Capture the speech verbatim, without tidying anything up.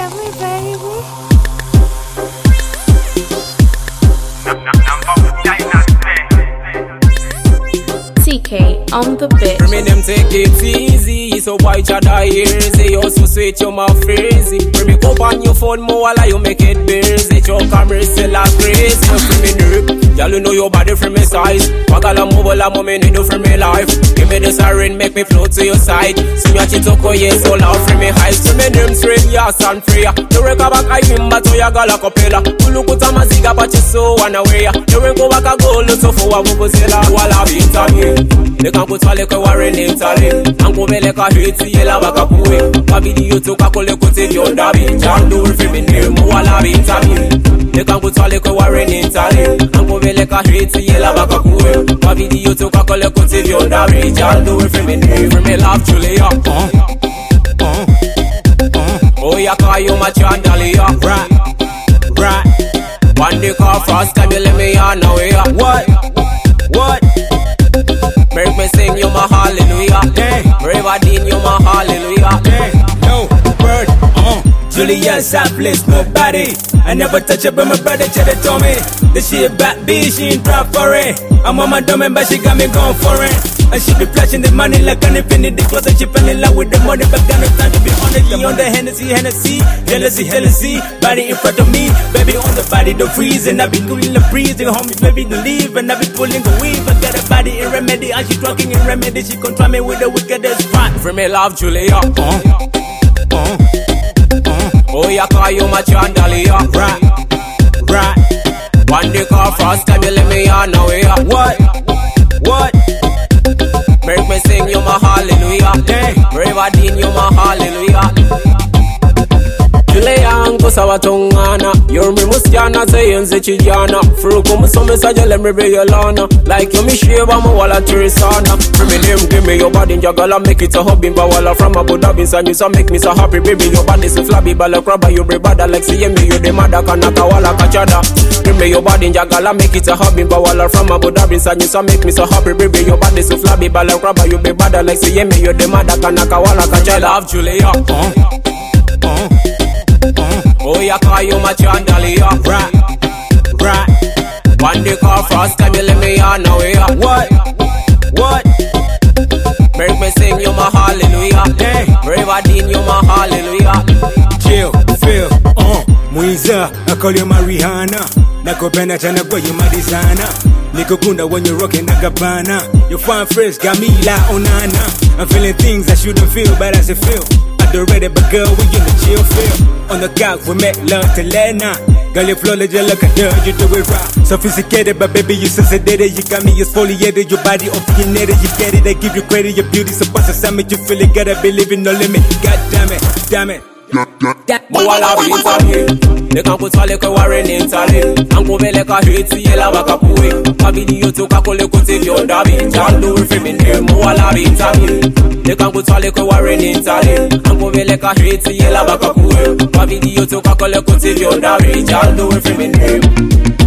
get me, baby. T K on the bit. For me them take it easy, so why you die easy? You so sweet, you my crazy. For me go on your phone more while you make it busy. Your camera still like crazy. For me nerve, y'all you know your body from me size. Wakala mobile, I'm me need for me life. Give me the siren, make me float to your side. See me at you talk, yeah, so loud for me high. So me them straight, yes and free. You wake up back, I him, but you got a capella. You look at my ziga, but you so unaware. You wake up back, I go look so for a bubuzela. While I be talking. They can put all the warren in Tally. And go me like a hit, yella baka puwe. Kabidi you took a kole kote yon dabi. Jan do if me name, wala be Tally. They can put all the warren in Tally. And go me like a hit, yella baka puwe. Kabidi you took a kole kote yon dabi. Jan do if me name, for me love Julia. Uh, uh, uh. Oh, ya call you my chandalia. Right, right. One day call fast, time you let me on now, yeah. What? What? Make me sing you my hallelujah. Hey, Brave Dean, you my hallelujah. Hey, no word, uh. Julia's I bless nobody. I never touch her, but my brother Cheddar told me that she a bad bitch, she ain't proud for it. I'm on my domain, but she got me going for it. And she be flashing the money like an infinity clothes, and she fell in love with the money, but then it's time to be honest. You on the Hennessy, Hennessy, jealousy, jealousy. Body in front of me, baby on the body, don't freeze. And I be cooling the freezing, homie, baby, don't leave. And I be pulling the weave. I got a body in remedy, and she talking in remedy. She control me with the wickedest part. For me love Julia. Uh, uh, uh. Oh, ya call you my chandalia. Right, right. One day call fast, time you let me on now, yeah. What? What? Make me sing you my hallelujah. Hey, Brave Dean, you my hallelujah. Julia sawa tongana. You're me mustiana zayenze chijana. Furuku musome sajale mrebe yolana. Like you me sheva mo wala tirisana. For me name give me your body jagala. Make it a hobby bawala from Abu Dhabi. And you so make me so happy baby. Your body so flabby bala crabba. You bre bada like see me. You the mada kanaka wala kachada. Give me your body jagala. Make it a hobby bawala from Abu Dhabi. And you so make me so happy baby. Your body so flabby bala crabba. You bre bada like see me. You the mada kanaka wala kachada. Love Julia. Uh, uh. Oh, ya call you my chandalia. Right, right. One day call fast, time you let me on now, yeah. What? What? Make me sing you my hallelujah. Hey, Brave Dean, you my hallelujah. Chill, feel, uh. Mwiza, I call you my Rihanna. Nakopenda chana kwa you my designer. Nikokunda when you're rocking a Gabbana. You fine fresh, got me la onana. I'm feeling things I shouldn't feel, but I still feel. Ready, but girl, we in the chill feel. On the couch, we make love to Lena. Girl, you flow like you look at girl, you do it right. Sophisticated, but baby, you sensitive. You got me exfoliated, your body opinionated. You get it, I give you credit, your beauty supposed to summit. You feel it, gotta believe in no limit. God damn it, damn it. Mwala vintani. They can put all the warren in Tally. And go me like a hit, yella baka puwe. Kabidi you took a kole kote yon dabi. Jan do if me name, mwala vintani. They can put all the warren in Tally. And go me like a hit, yella baka puwe. Kabidi you took a kole kote yon dabi. Jan do if me name.